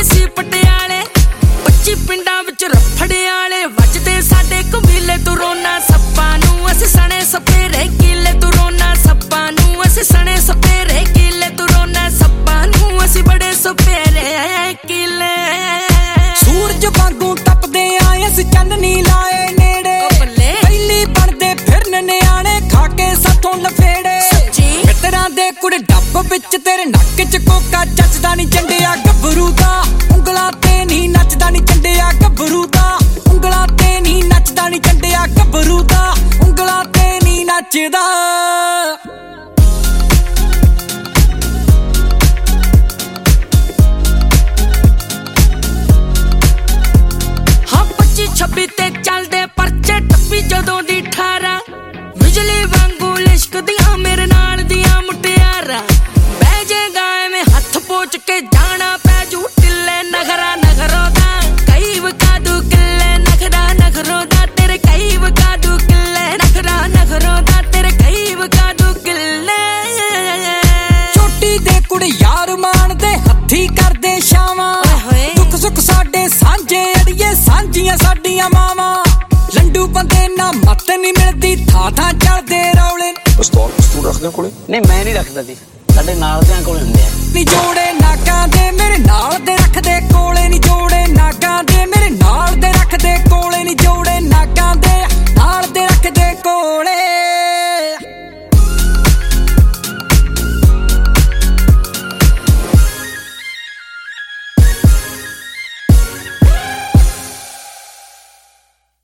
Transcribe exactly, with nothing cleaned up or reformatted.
ਨਹੀਂ ਸੀ ਪਟਿਆਲੇ, ਪੱਚੀ ਪਿੰਡਾਂ ਵਿੱਚ ਰਫੜੇ ਵਾਲੇ ਵੱਜਦੇ ਸਾਡੇ ਕਬੀਲੇ ਤੋਂ ਰੋਣਾ ਸੱਪਾਂ ਨੂੰ ਅਸੀਂ ਸਣੇ ਸਪੇਰੇ ਕਿਲੇ ਤੋਂ ਰੋਣਾ ਸੱਪਾਂ ਨੂੰ ਅਸੀਂ ਸਣੇ ਸਪੇਰੇ ਕਿਲੇ ਤੋਂ ਰੋਣਾ ਸੱਪਾਂ ਨੂੰ ਅਸੀਂ ਬੜੇ ਸਪੇਰੇ ਕਿਲੇ। ਸੂਰਜ ਵਾਂਗੂ ਤਪਦੇ ਆਏ ਅਸੀਂ ਚੰਨਨੀ ਲਾਏ ਨੇੜੇ, ਪਹਿਲੀ ਬਣਦੇ ਫਿਰਨ ਨਿਆਣੇ ਖਾ ਕੇ ਸਾਥੋਂ ਲਫੇੜੇ। ਮਿੱਤਰਾਂ ਦੇ ਕੁੜੇ ਡੱਬ ਵਿੱਚ ਤੇਰੇ ਨੱਕ ਚ ਕੋਕਾ ਜੱਜਦਾ ਨੀ ਚੰਡਿਆ ਗੱਭਰੂ ਦਾ, ਉਂਗਲਾਂ ਤੇ ਨੀ ਨੱਚਦਾ ਨੀ ਚੰਡਿਆ ਗੱਭਰੂ ਦਾ, ਉਂਗਲਾਂ ਤੇ ਨੀ ਨੱਚਦਾ ਨੀ ਚੰਡਿਆ ਗੱਭਰੂ ਦਾ, ਉਂਗਲਾਂ ਤੇ ਨੀ ਨੱਚਦਾ। ਛੱਬੀ ਤੇ ਚੱਲਦੇ ਪਰਚੇ ਟੱਪੀ ਜਦੋਂ ਦੀ ਠਾਰਾਂ, ਬਿਜਲੀ ਵਾਂਗੂ ਲਿਸ਼ਕਦੀਆਂ ਮੇਰੇ ਨਾਲ ਦੀਆਂ ਮੁਟਿਆਰਾਂ। ਬਹਿ ਜੇਗਾ ਐਵੇਂ ਹੱਥ ਪੋਚ ਕੇ ਜਾਣਾ ਪੈ ਜੂ ਟਿੱਲੇ ਨਖਰਾ ਨਖਰੋਂ ਦਾ, ਕਈ ਵਕਾ ਦੂ ਕਿੱਲੇ ਨਖਰਾ ਨਖਰੋਂ ਦਾ ਤੇਰੇ, ਕਈ ਵਕਾ ਦੂ ਕਿੱਲੇ ਨਖਰਾ ਨਖਰੋਂ ਦਾ ਤੇਰੇ, ਕਈ ਵਕਾ ਦੂ ਕਿੱਲੇ। ਛੋਟੀ ਦੇ ਕੁੜੇ ਯਾਰ ਮਾਣਦੇ ਹੱਥੀ ਕਰਦੇ ਛਾਵਾਂ, ਦੁੱਖ ਸੁੱਖ ਸਾਡੇ ਸਾਂਝੇ ਅੜੀਏ ਸਾਂਝੀਆਂ ਸਾਡੀਆਂ ਮਾਵਾਂ। ਲੰਡੂ ਬੰਦੇ ਨਾ ਮੱਤ ਨੀ ਮਿਲਦੀ ਥਾਂ ਥਾਂ ਚੱਲਦੇ ਰੌਲੇ। ਪਿਸਤੌਲ ਪਿਸਤੂਲ ਰੱਖਦੇ ਕੋਲੇ? ਨਹੀਂ ਮੈਂ ਨਹੀਂ ਰੱਖਦਾ ਜੀ, ਸਾਡੇ ਨਾਲ ਦਿਆਂ ਕੋਲ ਹੁੰਦੇ ਆ। ਨੀ ਜੋੜੇ ਨਾਕਾਂ ਦੇ ਮੇਰੇ ਨਾਲ ਦੇ ਰੱਖਦੇ